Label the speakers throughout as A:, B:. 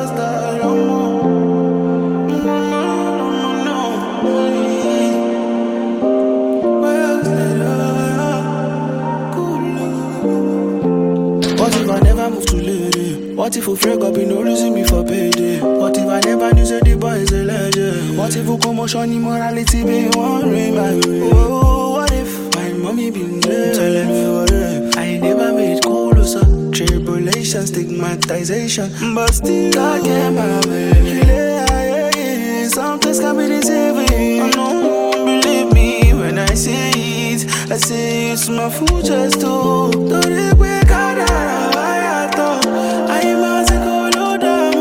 A: What if I never move to lady? What if we break up, you no reason me for payday? What if I never knew say the boy is a legend? What if we commotion immorality be wondering my way? Oh, what if my mommy been there telling me what if I never made closer? Tribulation, stigmatization, but still I get my way. Some things can be deceiving. No, believe me when I say it. I say it's my food just to don't it wake up. I must go low down.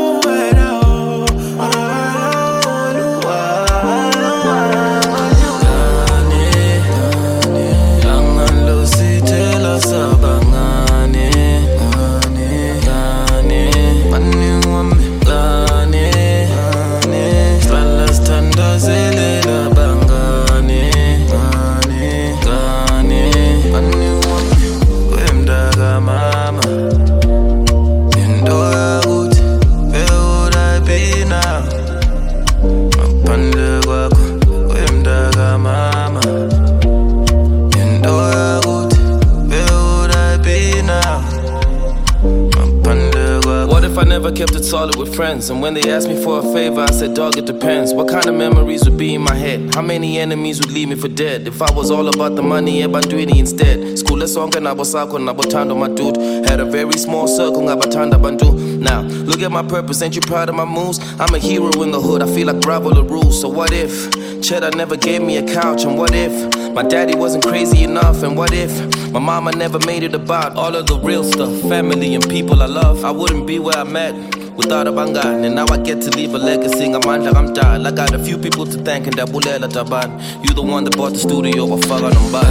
B: I never kept it solid with friends, and when they asked me for a favor, I said, dog, it depends. What kind of memories would be in my head? How many enemies would leave me for dead? If I was all about the money, ebantwini instead. School song nabo sakho nabotando my dude. Had a very small circle, ngabatanda bantu. Now, look at my purpose, ain't you proud of my moves? I'm a hero in the hood, I feel like Bravo LaRue. So what if Cheddar never gave me a couch? And what if my daddy wasn't crazy enough? And what if my mama never made it about all of the real stuff, family and people I love? I wouldn't be where I'm at without a bangan, and now I get to leave a legacy. I got a few people to thank, and that bulela taban. You the one that bought the studio, I fuck on them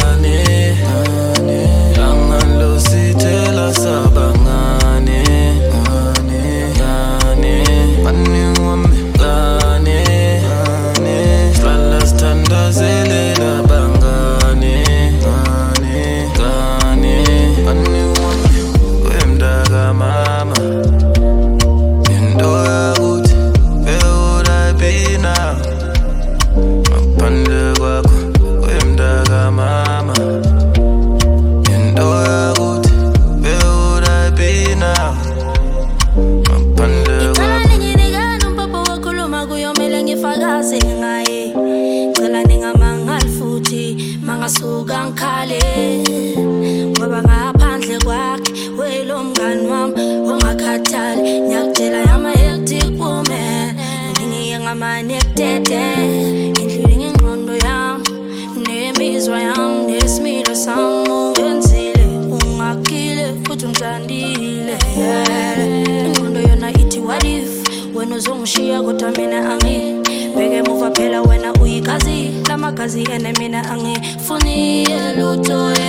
B: uzongishiya kodwa mina angibheke emuva phela wena uyikazi lamagazi ene mina angifuni lutho.